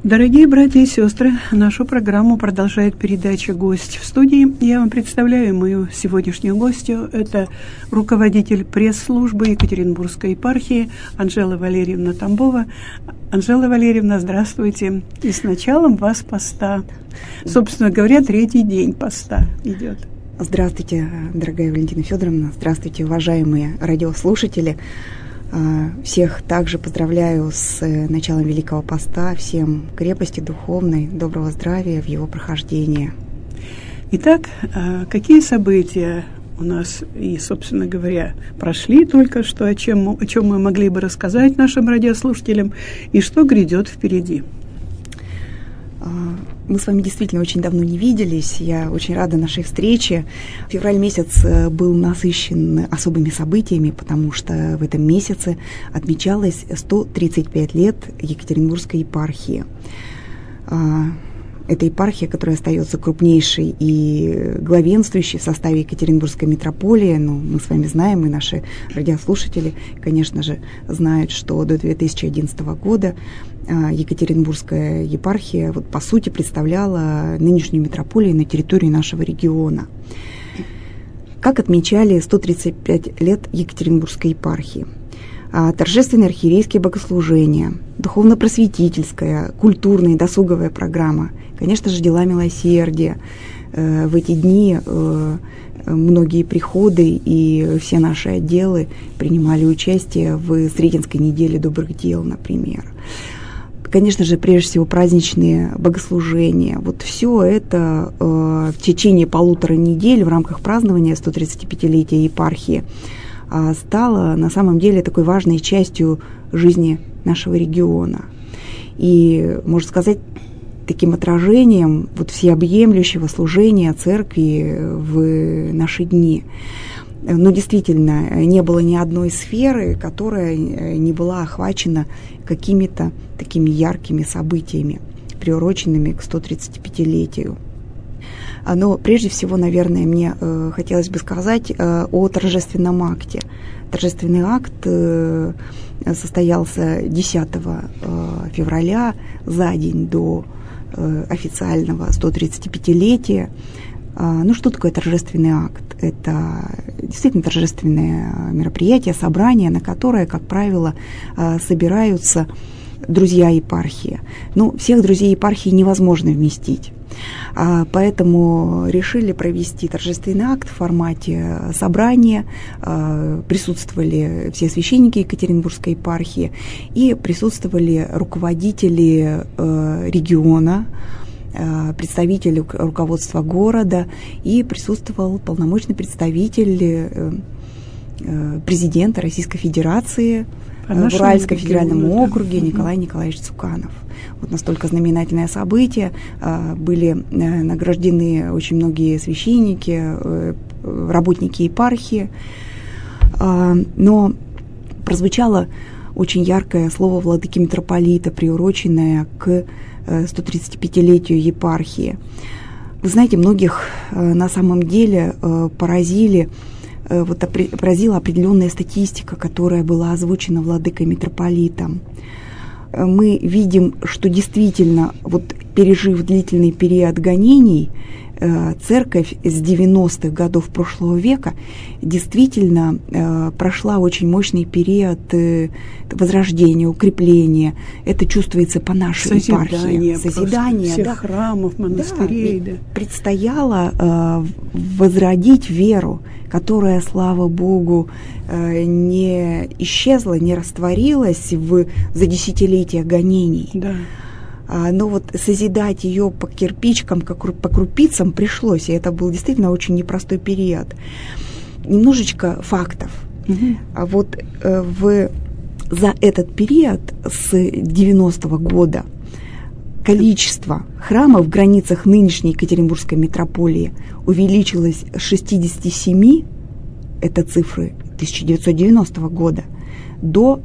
Дорогие братья и сестры, нашу программу продолжает передача «Гость в студии». Я вам представляю мою сегодняшнюю гостью. Это руководитель пресс-службы Екатеринбургской епархии Анжела Валерьевна Тамбова. Анжела Валерьевна, здравствуйте. И с началом вас поста. Собственно говоря, 3-й день поста идет. Здравствуйте, дорогая Валентина Федоровна. Здравствуйте, уважаемые радиослушатели. Всех также поздравляю с началом Великого Поста, всем крепости духовной, доброго здравия в его прохождении. Итак, какие события у нас и, собственно говоря, прошли только что, о чем мы могли бы рассказать нашим радиослушателям, и что грядет впереди? Мы с вами действительно очень давно не виделись. Я очень рада нашей встрече. Февраль месяц был насыщен особыми событиями, потому что в этом месяце отмечалось 135 лет Екатеринбургской епархии. Это епархия, которая остается крупнейшей и главенствующей в составе Екатеринбургской митрополии. Мы с вами знаем, и наши радиослушатели, конечно же, знают, что до 2011 года Екатеринбургская епархия, по сути, представляла нынешнюю митрополию на территории нашего региона. Как отмечали 135 лет Екатеринбургской епархии? Торжественные архиерейские богослужения, духовно-просветительская, культурная и досуговая программа, конечно же, дела милосердия. В эти дни многие приходы и все наши отделы принимали участие в Сретенской неделе добрых дел, например. Конечно же, прежде всего, праздничные богослужения. Все это в течение 1,5 недели в рамках празднования 135-летия епархии стало на самом деле такой важной частью жизни нашего региона. И, можно сказать, таким отражением всеобъемлющего служения церкви в наши дни. Но действительно, не было ни одной сферы, которая не была охвачена какими-то такими яркими событиями, приуроченными к 135-летию. Но прежде всего, наверное, мне хотелось бы сказать о торжественном акте. Торжественный акт состоялся 10 февраля, за день до официального 135-летия. Что такое торжественный акт? Это действительно торжественное мероприятие, собрание, на которое, как правило, собираются друзья епархии. Всех друзей епархии невозможно вместить. Поэтому решили провести торжественный акт в формате собрания. Присутствовали все священники Екатеринбургской епархии и присутствовали руководители региона, представитель руководства города, и присутствовал полномочный представитель президента Российской Федерации в Уральском федеральном округе Николай Николаевич Цуканов. Настолько знаменательное событие. Были награждены очень многие священники, работники епархии. Но прозвучало очень яркое слово владыки митрополита, приуроченное к 135-летию епархии. Вы знаете, многих на самом деле поразила определенная статистика, которая была озвучена владыкой митрополитом. Мы видим, что действительно, пережив длительный период гонений, церковь с 90-х годов прошлого века действительно прошла очень мощный период возрождения, укрепления. Это чувствуется по нашей епархии. Созидание всех храмов, монастырей. Да. Предстояло возродить веру, которая, слава Богу, не исчезла, не растворилась за десятилетия гонений. Да. Но созидать ее по кирпичкам, по крупицам пришлось, и это был действительно очень непростой период. Немножечко фактов. За этот период с 90-го года количество храмов в границах нынешней Екатеринбургской митрополии увеличилось с 67, это цифры 1990 года, до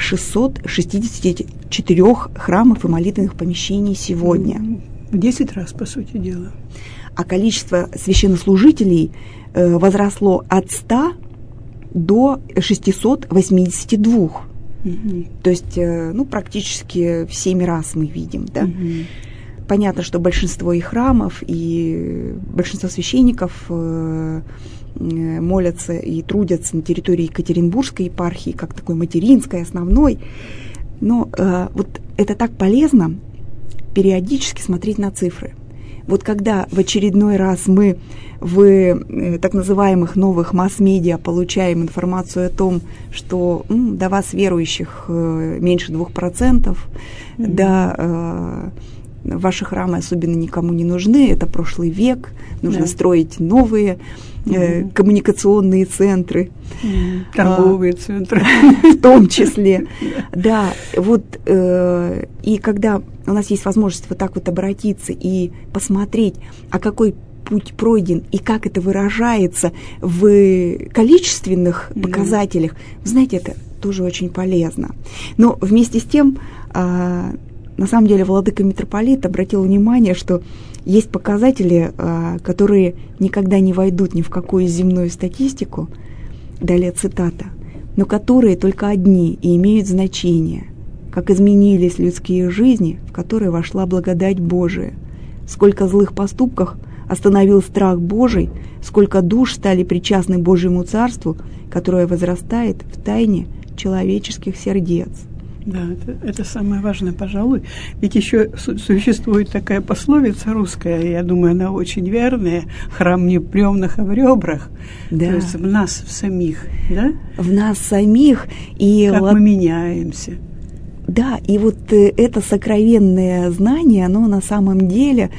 664 храмов и молитвенных помещений сегодня. В 10 раз, по сути дела. А количество священнослужителей возросло от 100 до 682. То есть, практически в 7 раз мы видим, да. Понятно, что большинство и храмов, и большинство священников молятся и трудятся на территории Екатеринбургской епархии, как такой материнской, основной. Но вот это так полезно периодически смотреть на цифры. Вот когда в очередной раз мы в так называемых новых масс-медиа получаем информацию о том, что до вас, верующих, меньше 2%, ваши храмы особенно никому не нужны, это прошлый век, нужно строить новые коммуникационные центры. Торговые центры. В том числе. Да, вот, и когда у нас есть возможность вот так вот обратиться и посмотреть, а какой путь пройден и как это выражается в количественных показателях, вы знаете, это тоже очень полезно. Но вместе с тем, на самом деле, владыка-митрополит обратил внимание, что есть показатели, которые никогда не войдут ни в какую земную статистику, далее цитата, но которые только одни и имеют значение, как изменились людские жизни, в которые вошла благодать Божия, сколько злых поступков остановил страх Божий, сколько душ стали причастны Божьему Царству, которое возрастает в тайне человеческих сердец. Да, это самое важное, пожалуй. Ведь еще существует такая пословица русская, я думаю, она очень верная: храм не в бревнах, а в ребрах. Да. То есть в нас в самих, да? В нас самих. И как мы меняемся. Да, и вот это сокровенное знание, оно на самом деле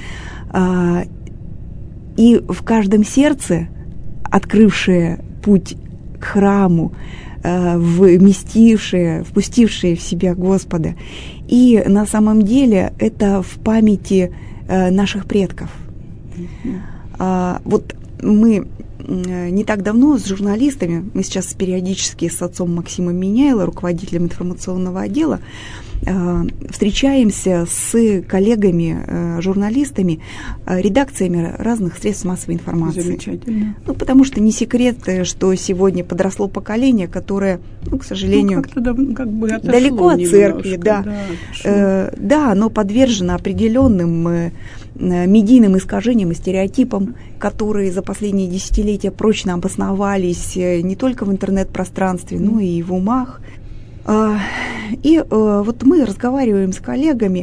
и в каждом сердце, открывшее путь к храму, впустившие в себя Господа. И на самом деле это в памяти наших предков. Вот мы не так давно с журналистами, мы сейчас периодически с отцом Максимом Меняйло, руководителем информационного отдела, встречаемся с коллегами, журналистами, редакциями разных средств массовой информации. Замечательно. Потому что не секрет, что сегодня подросло поколение, которое, к сожалению, далеко от церкви, да, оно подвержено определенным медийным искажениям и стереотипам, которые за последние десятилетия прочно обосновались не только в интернет-пространстве, но и в умах. И вот мы разговариваем с коллегами,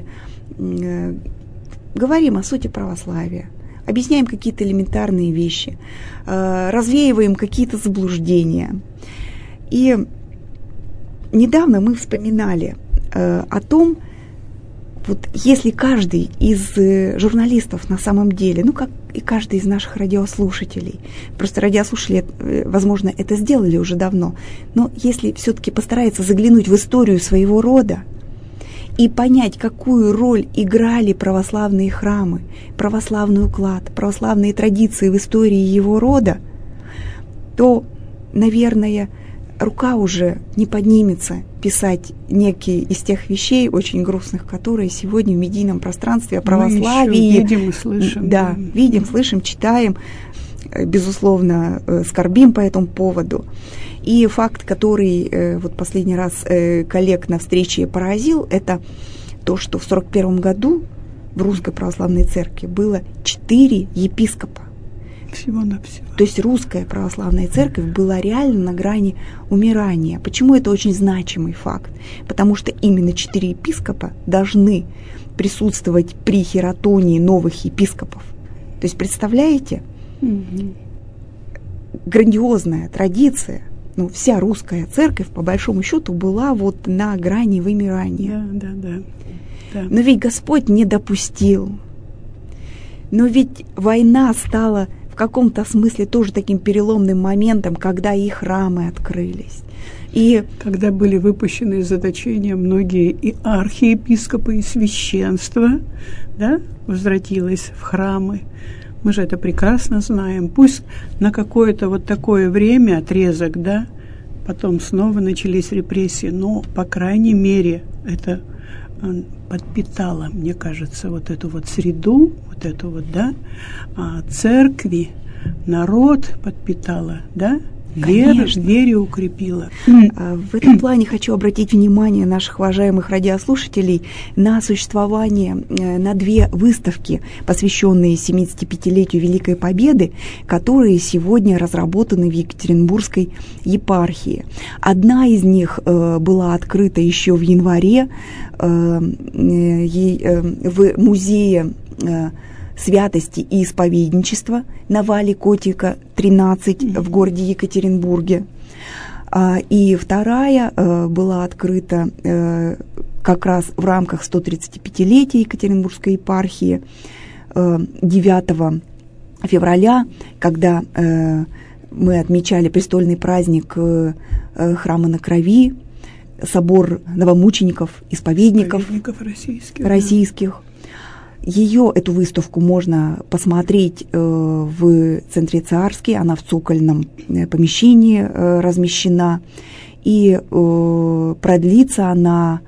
говорим о сути православия, объясняем какие-то элементарные вещи, развеиваем какие-то заблуждения. И недавно мы вспоминали о том, вот если каждый из журналистов на самом деле, как и каждый из наших радиослушателей, просто радиослушатели, возможно, это сделали уже давно, но если все-таки постарается заглянуть в историю своего рода и понять, какую роль играли православные храмы, православный уклад, православные традиции в истории его рода, то, наверное, рука уже не поднимется писать некие из тех вещей очень грустных, которые сегодня в медийном пространстве о православии. Мы видим и слышим. Да, видим, слышим, читаем, безусловно, скорбим по этому поводу. И факт, который вот последний раз коллег на встрече поразил, это то, что в 1941 году в Русской Православной Церкви было 4 епископа. Всего-навсего. То есть Русская Православная Церковь была реально на грани умирания. Почему это очень значимый факт? Потому что именно 4 епископа должны присутствовать при хератонии новых епископов. То есть, представляете? Грандиозная традиция. Вся Русская Церковь, по большому счету, была вот на грани вымирания. Да. Но ведь Господь не допустил. Но ведь война стала в каком-то смысле тоже таким переломным моментом, когда и храмы открылись. И когда были выпущены из заточения многие и архиепископы, и священство, да, возвратилось в храмы. Мы же это прекрасно знаем. Пусть на какое-то вот такое время, отрезок, да, потом снова начались репрессии, но, по крайней мере, это подпитало, мне кажется, вот эту вот среду, вот эту вот, да, церкви, народ подпитало, да, вере укрепила. В этом плане хочу обратить внимание наших уважаемых радиослушателей на существование, на две выставки, посвященные 75-летию Великой Победы, которые сегодня разработаны в Екатеринбургской епархии. Одна из них была открыта еще в январе в музее святости и исповедничества на Вале Котика, 13 в городе Екатеринбурге. И вторая была открыта как раз в рамках 135-летия Екатеринбургской епархии 9 февраля, когда мы отмечали престольный праздник Храма на Крови, собор новомучеников, исповедников российских. Эту выставку можно посмотреть в Центре Царский, она в цокольном помещении размещена, и продлится она,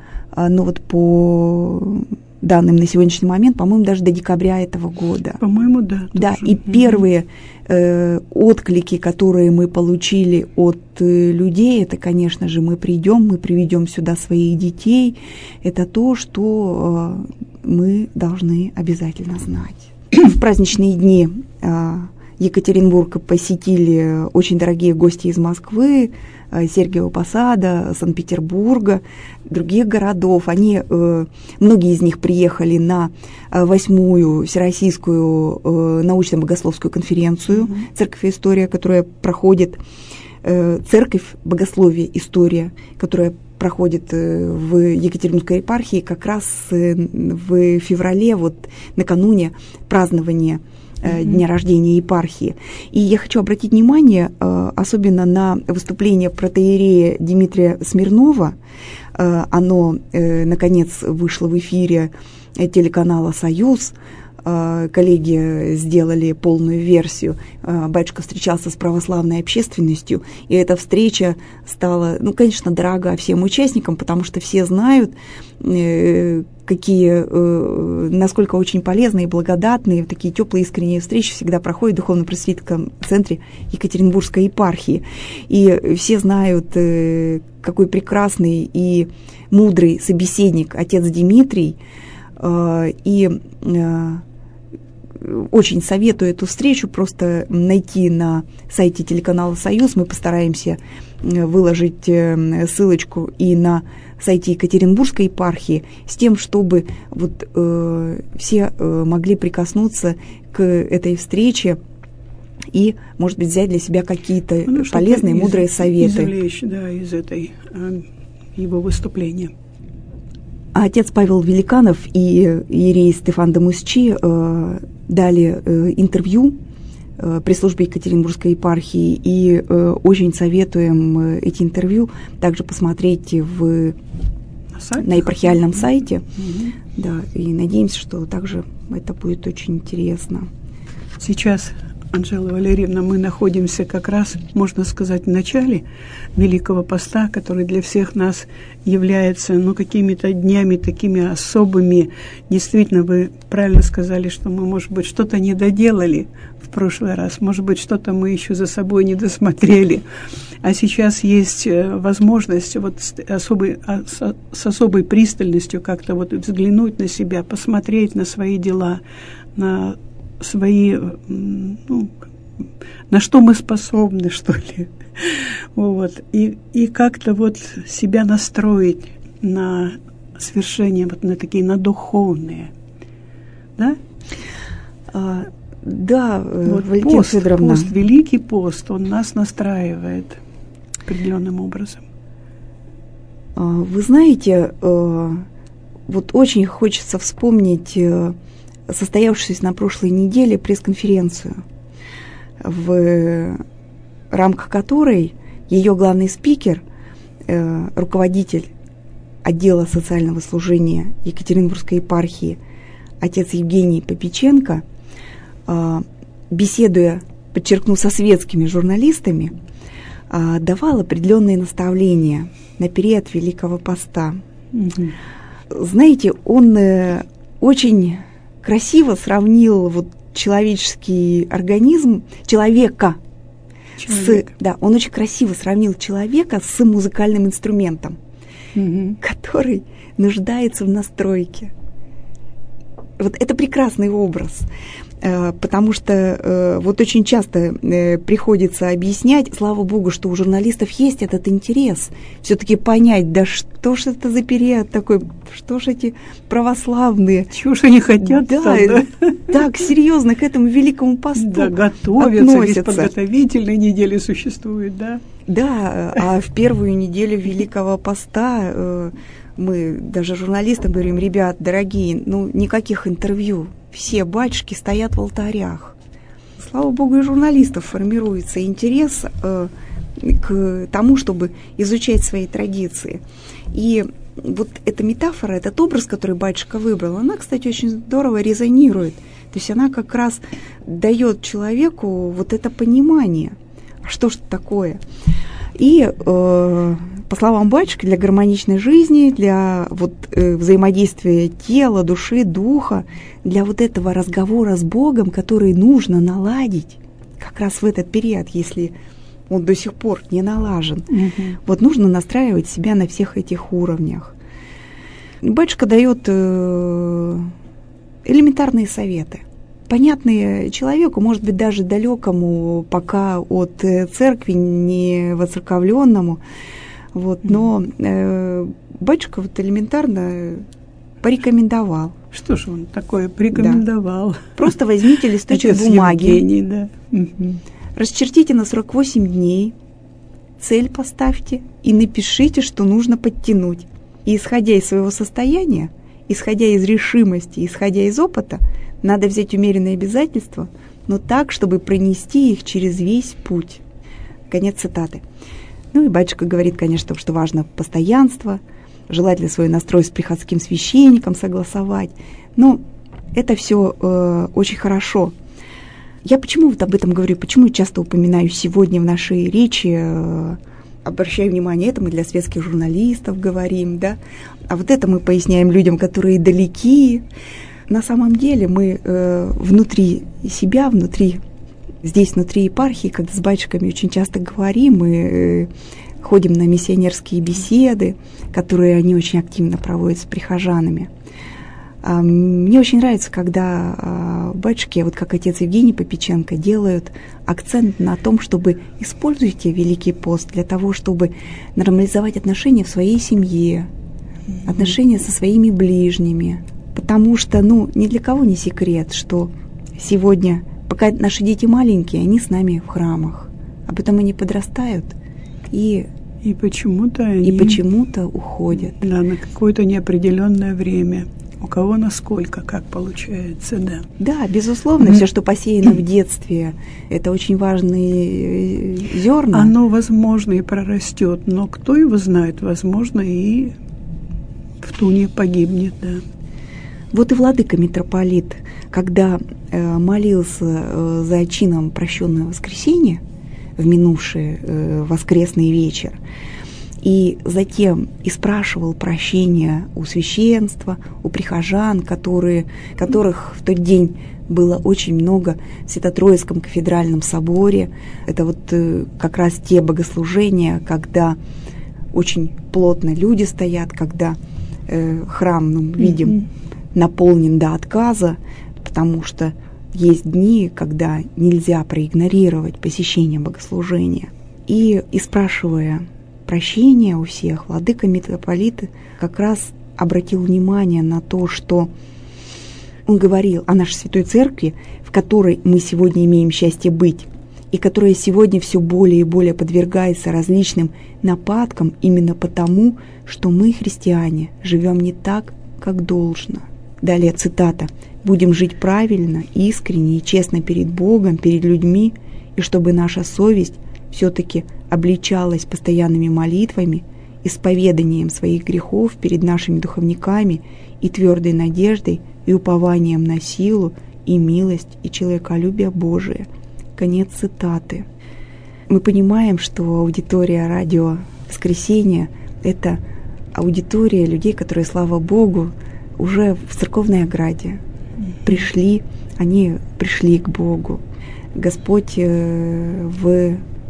по данным на сегодняшний момент, по-моему, даже до декабря этого года. По-моему, да. Да, и первые отклики, которые мы получили от людей, это, конечно же, мы приведем сюда своих детей, это то, что мы должны обязательно знать. В праздничные дни Екатеринбург посетили очень дорогие гости из Москвы, Сергиева Посада, Санкт-Петербурга, других городов. Многие из них приехали на 8-ю Всероссийскую научно-богословскую конференцию «Церковь и история», которая проходит, «Церковь, богословие, история», которая проходит в Екатеринбургской епархии как раз в феврале, накануне празднования дня рождения епархии. И я хочу обратить внимание особенно на выступление протоиерея Дмитрия Смирнова. Оно, наконец, вышло в эфире телеканала «Союз». Коллеги сделали полную версию. Батюшка встречался с православной общественностью, и эта встреча стала, конечно, дорога всем участникам, потому что все знают, насколько очень полезные и благодатные, такие теплые искренние встречи всегда проходят в духовно-просветительском центре Екатеринбургской епархии. И все знают, какой прекрасный и мудрый собеседник отец Дмитрий, и очень советую эту встречу просто найти на сайте телеканала «Союз». Мы постараемся выложить ссылочку и на сайте Екатеринбургской епархии, с тем, чтобы все могли прикоснуться к этой встрече и, может быть, взять для себя какие-то полезные, мудрые советы. Извлечь, из этой его выступления. Отец Павел Великанов и иерей Стефан Дамусчи дали интервью пресс-службе Екатеринбургской епархии, и очень советуем эти интервью также посмотреть на епархиальном сайте. Да, и надеемся, что также это будет очень интересно. Сейчас, Анжела Валерьевна, мы находимся как раз, можно сказать, в начале Великого Поста, который для всех нас является, какими-то днями такими особыми. Действительно, вы правильно сказали, что мы, может быть, что-то не доделали в прошлый раз, может быть, что-то мы еще за собой не досмотрели. А сейчас есть возможность с особой пристальностью как-то взглянуть на себя, посмотреть на свои дела, на свои, на что мы способны, что ли. И как-то себя настроить на свершения, на духовные. Да? Да, Валентина Федоровна. Пост, Великий пост, он нас настраивает определенным образом. Вы знаете, очень хочется вспомнить состоявшуюся на прошлой неделе пресс-конференцию, в рамках которой ее главный спикер, руководитель отдела социального служения Екатеринбургской епархии, отец Евгений Попеченко, беседуя, подчеркну, со светскими журналистами, давал определенные наставления на период Великого Поста. Знаете, он очень красиво сравнил человеческий организм, человека Он очень красиво сравнил человека с музыкальным инструментом, который нуждается в настройке. Вот это прекрасный образ, потому что вот очень часто приходится объяснять, слава Богу, что у журналистов есть этот интерес, все-таки понять, да что ж это за период такой, что ж эти православные. Чего ж они хотят? Да, так серьезно к этому великому посту готовятся, ведь подготовительные недели существуют, да? Да, а в первую неделю Великого Поста мы даже журналистам говорим: ребят, дорогие, никаких интервью, все батюшки стоят в алтарях. Слава Богу, и журналистов формируется интерес к тому, чтобы изучать свои традиции. И вот эта метафора, этот образ, который батюшка выбрал, она, кстати, очень здорово резонирует. То есть она как раз дает человеку вот это понимание, что ж такое. И, по словам батюшки, для гармоничной жизни, для взаимодействия тела, души, духа, для вот этого разговора с Богом, который нужно наладить как раз в этот период, если он до сих пор не налажен, вот нужно настраивать себя на всех этих уровнях. Батюшка дает элементарные советы, понятные человеку, может быть, даже далекому пока от церкви, не воцерковленному, но батюшка элементарно порекомендовал. Что ж он такое порекомендовал? Да. Просто возьмите листочек бумаги, Евгений, да. Расчертите на 48 дней, цель поставьте и напишите, что нужно подтянуть. И исходя из своего состояния, исходя из решимости, исходя из опыта, надо взять умеренные обязательства, но так, чтобы пронести их через весь путь. Конец цитаты. И батюшка говорит, конечно, что важно постоянство, желательно свой настрой с приходским священником согласовать. Но это все очень хорошо. Я почему об этом говорю, почему часто упоминаю сегодня в нашей речи, обращаю внимание, это мы для светских журналистов говорим, да, а вот это мы поясняем людям, которые далеки. На самом деле мы внутри себя, здесь внутри епархии, когда с батюшками очень часто говорим, мы ходим на миссионерские беседы, которые они очень активно проводят с прихожанами. Мне очень нравится, когда батюшки, как отец Евгений Попеченко, делают акцент на том, чтобы используйте Великий пост для того, чтобы нормализовать отношения в своей семье, отношения со своими ближними. Потому что, ни для кого не секрет, что сегодня, пока наши дети маленькие, они с нами в храмах, а потом они подрастают и почему-то уходят. Да, на какое-то неопределенное время. У кого насколько, как получается, да. Да, безусловно, все, что посеяно в детстве, это очень важные зерна. Оно, возможно, и прорастет, но кто его знает, возможно, и в туне погибнет, да. Вот и владыка митрополит, когда молился за чином прощенного воскресенья в минувший воскресный вечер, и затем и спрашивал прощения у священства, у прихожан, которых в тот день было очень много в Свято-Троицком кафедральном соборе. Это как раз те богослужения, когда очень плотно люди стоят, когда храм, видим, наполнен до отказа, потому что есть дни, когда нельзя проигнорировать посещение богослужения. И спрашивая прощения у всех, владыка митрополит как раз обратил внимание на то, что он говорил о нашей Святой Церкви, в которой мы сегодня имеем счастье быть, и которая сегодня все более и более подвергается различным нападкам именно потому, что мы, христиане, живем не так, как должно. Далее цитата. «Будем жить правильно, искренне и честно перед Богом, перед людьми, и чтобы наша совесть все-таки обличалась постоянными молитвами, исповеданием своих грехов перед нашими духовниками и твердой надеждой и упованием на силу и милость и человеколюбие Божие». Конец цитаты. Мы понимаем, что аудитория радио «Воскресенье» — это аудитория людей, которые, слава Богу, уже в церковной ограде они пришли к Богу. Господь в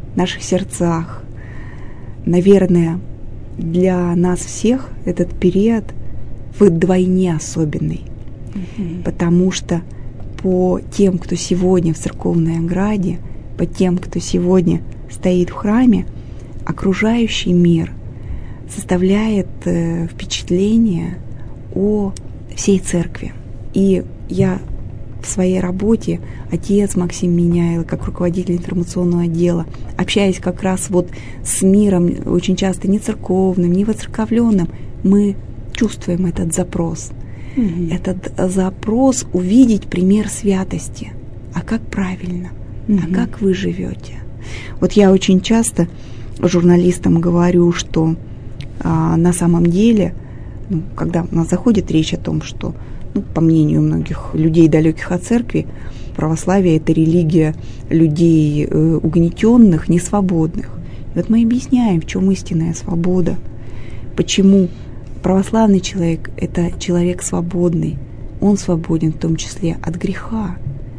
наших сердцах. Наверное, для нас всех этот период вдвойне особенный, потому что по тем, кто сегодня в церковной ограде, по тем, кто сегодня стоит в храме, окружающий мир составляет впечатление о всей церкви. И я в своей работе, отец Максим Меняйло, как руководитель информационного отдела, общаясь как раз вот с миром, очень часто не церковным, не воцерковленным, мы чувствуем этот запрос. Этот запрос увидеть пример святости. А как правильно? А как вы живете? Вот я очень часто журналистам говорю, что на самом деле, когда у нас заходит речь о том, что, по мнению многих людей, далеких от церкви, православие – это религия людей угнетенных, несвободных. И вот мы объясняем, в чем истинная свобода, почему православный человек – это человек свободный, он свободен в том числе от греха,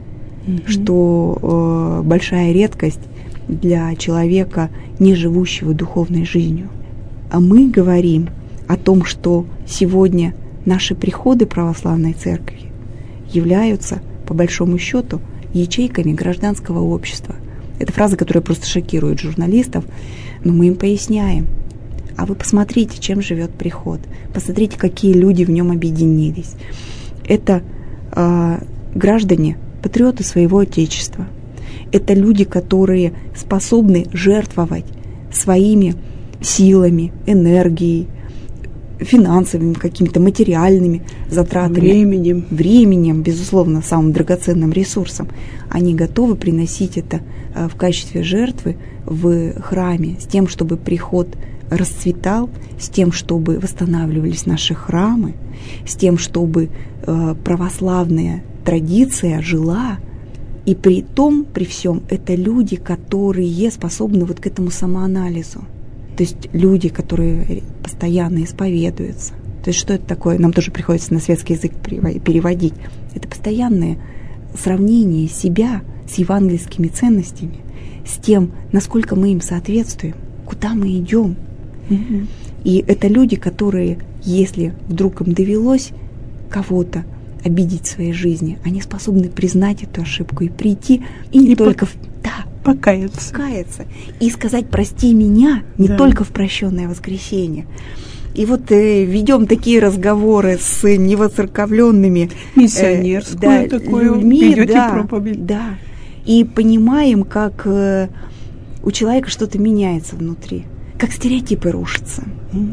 что большая редкость для человека, не живущего духовной жизнью. А мы говорим о том, что сегодня наши приходы православной церкви являются, по большому счету, ячейками гражданского общества. Это фраза, которая просто шокирует журналистов, но мы им поясняем. А вы посмотрите, чем живет приход. Посмотрите, какие люди в нем объединились. Это граждане, патриоты своего Отечества. Это люди, которые способны жертвовать своими силами, энергией, финансовыми, какими-то материальными затратами. Временем, безусловно, самым драгоценным ресурсом. Они готовы приносить это в качестве жертвы в храме, с тем, чтобы приход расцветал, с тем, чтобы восстанавливались наши храмы, с тем, чтобы православная традиция жила. И при том, при всем, это люди, которые способны вот к этому самоанализу. То есть люди, которые постоянно исповедуются. То есть что это такое? Нам тоже приходится на светский язык переводить. Это постоянное сравнение себя с евангельскими ценностями, с тем, насколько мы им соответствуем, куда мы идем. И это люди, которые, если вдруг им довелось кого-то обидеть в своей жизни, они способны признать эту ошибку и прийти, и не только покаяться. И сказать «прости меня» не только в прощенное воскресенье. И вот ведем такие разговоры с невоцерковленными миссионерскую такую людьми, проповедь. Да. И понимаем, как у человека что-то меняется внутри, как стереотипы рушатся.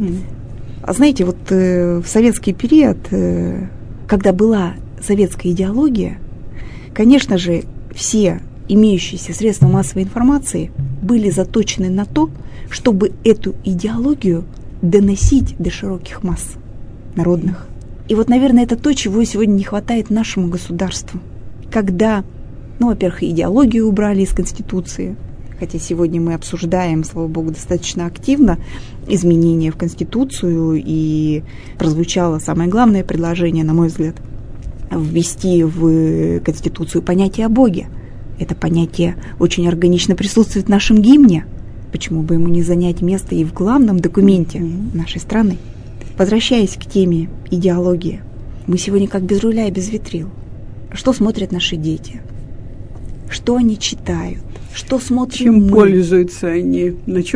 Знаете, вот в советский период, когда была советская идеология, конечно же, все имеющиеся средства массовой информации были заточены на то, чтобы эту идеологию доносить до широких масс народных. И вот, наверное, это то, чего сегодня не хватает нашему государству. Когда, во-первых, идеологию убрали из Конституции, хотя сегодня мы обсуждаем, слава богу, достаточно активно изменения в Конституцию, и прозвучало самое главное предложение, на мой взгляд, ввести в Конституцию понятие о Боге. Это понятие очень органично присутствует в нашем гимне. Почему бы ему не занять место и в главном документе нашей страны? Возвращаясь к теме идеологии, мы сегодня как без руля и без ветрил. Что смотрят наши дети? Что они читают? Что смотрят чем мы? Пользуются они?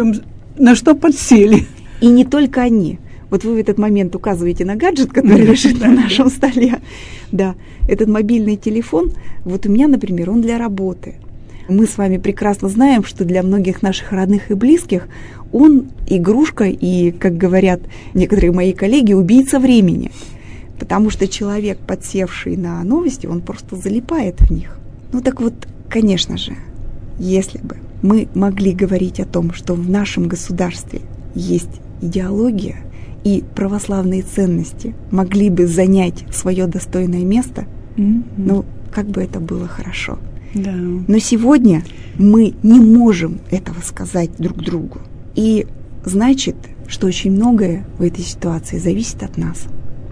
На что подсели? И не только они. Вот вы в этот момент указываете на гаджет, который лежит на нашем столе. Да, этот мобильный телефон, вот у меня, например, он для работы. Мы с вами прекрасно знаем, что для многих наших родных и близких он игрушка и, как говорят некоторые мои коллеги, убийца времени. Потому что человек, подсевший на новости, он просто залипает в них. Так вот, конечно же, если бы мы могли говорить о том, что в нашем государстве есть идеология, и православные ценности могли бы занять свое достойное место, как бы это было хорошо. Да. Но сегодня мы не можем этого сказать друг другу. И значит, что очень многое в этой ситуации зависит от нас.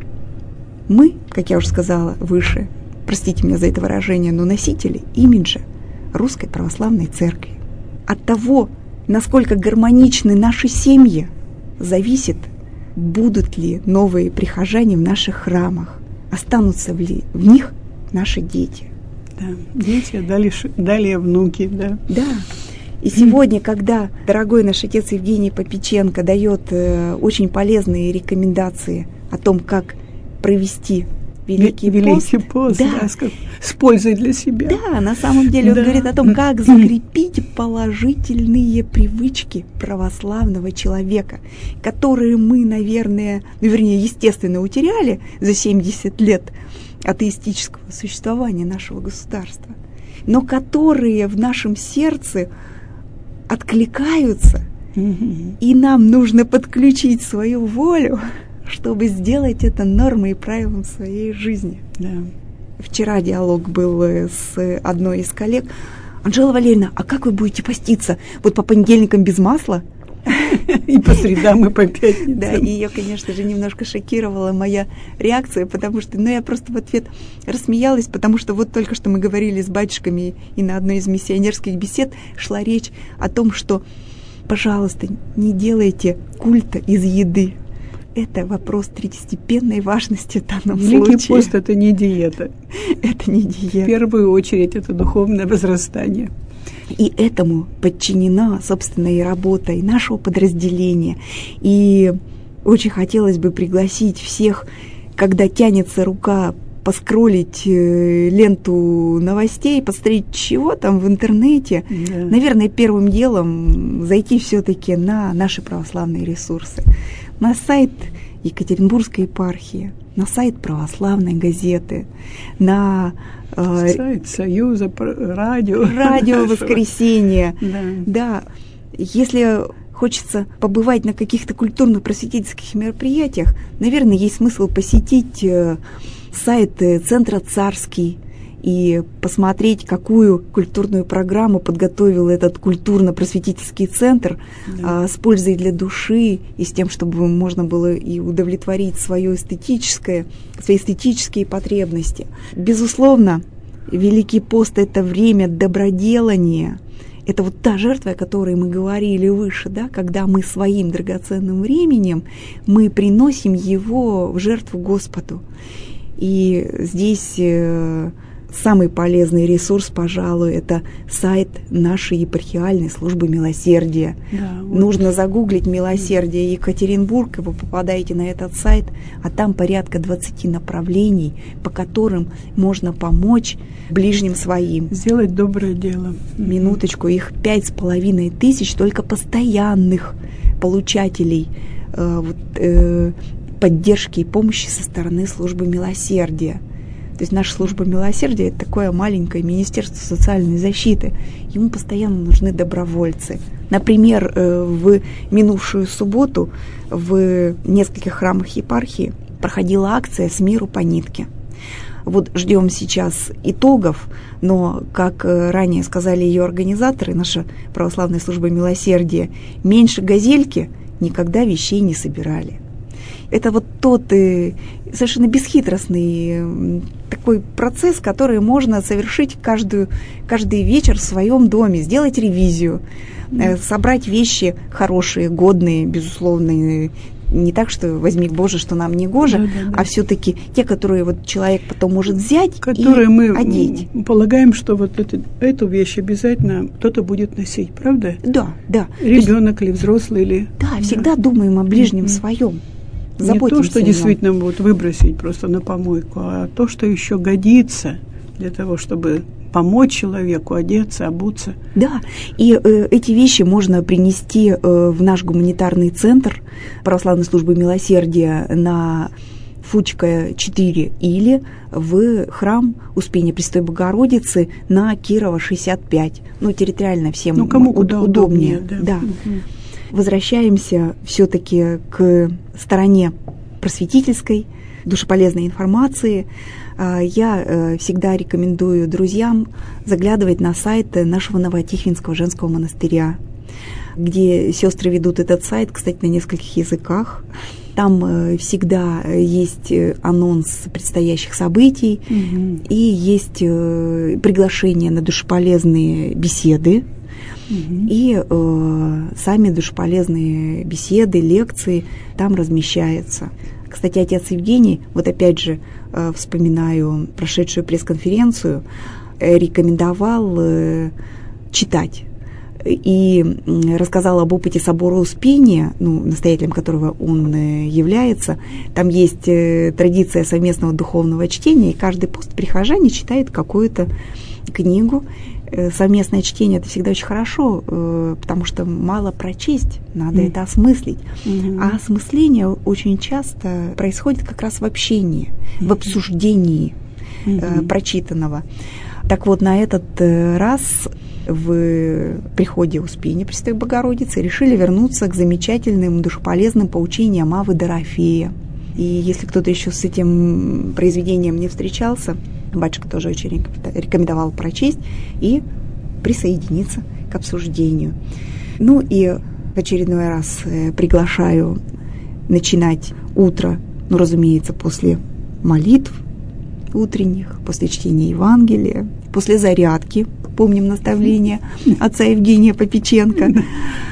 Мы, как я уже сказала выше, простите меня за это выражение, но носители имиджа Русской Православной Церкви. От того, насколько гармоничны наши семьи, зависит, будут ли новые прихожане в наших храмах, останутся ли в них наши дети. Да, дети, далее внуки, да. Да. И сегодня, когда дорогой наш отец Евгений Попеченко дает очень полезные рекомендации о том, как провести Великий пост, да, с пользой для себя. Да, на самом деле он говорит о том, как закрепить положительные привычки православного человека, которые мы, наверное, естественно, утеряли за 70 лет атеистического существования нашего государства, но которые в нашем сердце откликаются, и нам нужно подключить свою волю, чтобы сделать это нормой и правилом своей жизни. Да. Вчера диалог был с одной из коллег. Анжела Валерьевна, а как вы будете поститься? Вот по понедельникам без масла? И по средам, и по пятницам. Да, и ее, конечно же, немножко шокировала моя реакция, потому что, я просто в ответ рассмеялась, потому что вот только что мы говорили с батюшками, и на одной из миссионерских бесед шла речь о том, что, пожалуйста, не делайте культа из еды. Это вопрос третьестепенной важности в данном случае. Великий пост – это не диета. Это не диета. В первую очередь это духовное возрастание. И этому подчинена, собственно, и работа и нашего подразделения. И очень хотелось бы пригласить всех, когда тянется рука, поскроллить ленту новостей, посмотреть, чего там в интернете. Да. Наверное, первым делом зайти все-таки на наши православные ресурсы. На сайт Екатеринбургской епархии, на сайт православной газеты, на сайт Союза радио. Радио «Воскресенье». Да. Да. Если хочется побывать на каких-то культурно-просветительских мероприятиях, наверное, есть смысл посетить сайт Центра «Царский» и посмотреть, какую культурную программу подготовил этот культурно-просветительский центр, да, с пользой для души и с тем, чтобы можно было и удовлетворить свои эстетические потребности. Безусловно, Великий пост – это время доброделания. Это вот та жертва, о которой мы говорили выше, да, когда мы своим драгоценным временем мы приносим его в жертву Господу. И здесь самый полезный ресурс, пожалуй, это сайт нашей епархиальной службы милосердия. Да, вот. Нужно загуглить «Милосердие Екатеринбург», и вы попадаете на этот сайт, а там порядка 20 направлений, по которым можно помочь ближним своим. Сделать доброе дело. Минуточку, их 5500 только постоянных получателей поддержки и помощи со стороны службы милосердия. То есть наша служба милосердия – это такое маленькое министерство социальной защиты. Ему постоянно нужны добровольцы. Например, в минувшую субботу в нескольких храмах епархии проходила акция «С миру по нитке». Вот ждем сейчас итогов, но, как ранее сказали ее организаторы, наша православная служба милосердия, меньше газельки никогда вещей не собирали. Это вот тот совершенно бесхитростный такой процесс, который можно совершить каждый вечер в своем доме, сделать ревизию, собрать вещи хорошие, годные, безусловно, не так, что возьми, Боже, что нам не гоже, а все-таки те, которые вот человек потом может взять которые и мы одеть. Полагаем, что вот эту вещь обязательно кто-то будет носить, правда? Да. Ребенок или взрослый или. Да, всегда думаем о ближнем своем. Не то, что действительно вот выбросить просто на помойку, а то, что еще годится для того, чтобы помочь человеку одеться, обуться. Да, и эти вещи можно принести в наш гуманитарный центр Православной службы милосердия на Фучка 4 или в храм Успения Пресвятой Богородицы на Кирова 65. Территориально всем кому куда удобнее. Да. Возвращаемся все-таки к стороне просветительской, душеполезной информации. Я всегда рекомендую друзьям заглядывать на сайт нашего Новотихвинского женского монастыря, где сестры ведут этот сайт, кстати, на нескольких языках. Там всегда есть анонс предстоящих событий, и есть приглашение на душеполезные беседы. И сами душеполезные беседы, лекции там размещаются. Кстати, отец Евгений, вот опять же вспоминаю прошедшую пресс-конференцию, рекомендовал читать. И рассказал об опыте собора Успения, настоятелем которого он является. Там есть традиция совместного духовного чтения, и каждый пост прихожане читает какую-то книгу. Совместное чтение – это всегда очень хорошо, потому что мало прочесть, надо это осмыслить. А осмысление очень часто происходит как раз в общении, в обсуждении прочитанного. Так вот, на этот раз в приходе Успения Пресвятой Богородицы решили вернуться к замечательным душеполезным поучениям Аввы Дорофея. И если кто-то еще с этим произведением не встречался, батюшка тоже очень рекомендовал прочесть и присоединиться к обсуждению. И в очередной раз приглашаю начинать утро, разумеется, после молитв утренних, после чтения Евангелия, после зарядки, помним наставление отца Евгения Попеченко,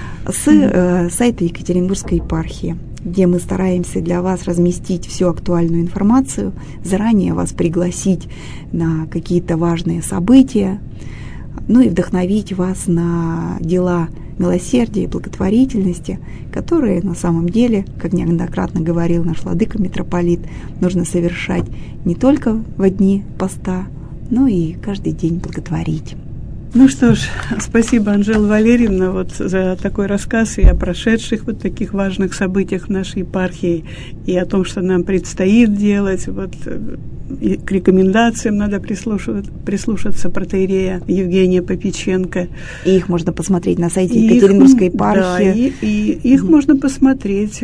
с сайта Екатеринбургской епархии, где мы стараемся для вас разместить всю актуальную информацию, заранее вас пригласить на какие-то важные события, и вдохновить вас на дела милосердия и благотворительности, которые на самом деле, как неоднократно говорил наш владыка митрополит, нужно совершать не только во дни поста, но и каждый день благотворить. Что ж, спасибо, Анжела Валерьевна, за такой рассказ и о прошедших таких важных событиях в нашей епархии, и о том, что нам предстоит делать. И к рекомендациям надо прислушаться протоиерея Евгения Попеченко. И их можно посмотреть на сайте Екатеринбургской епархии. Да, и их можно посмотреть,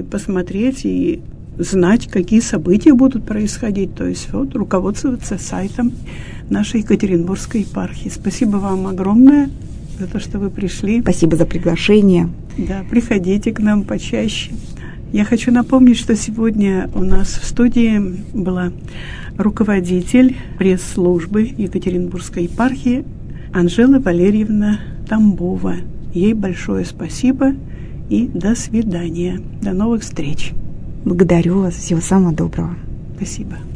и знать, какие события будут происходить. То есть руководствоваться сайтом нашей Екатеринбургской епархии. Спасибо вам огромное за то, что вы пришли. Спасибо за приглашение. Да, приходите к нам почаще. Я хочу напомнить, что сегодня у нас в студии была руководитель пресс-службы Екатеринбургской епархии Анжела Валерьевна Тамбова. Ей большое спасибо и до свидания. До новых встреч. Благодарю вас. Всего самого доброго. Спасибо.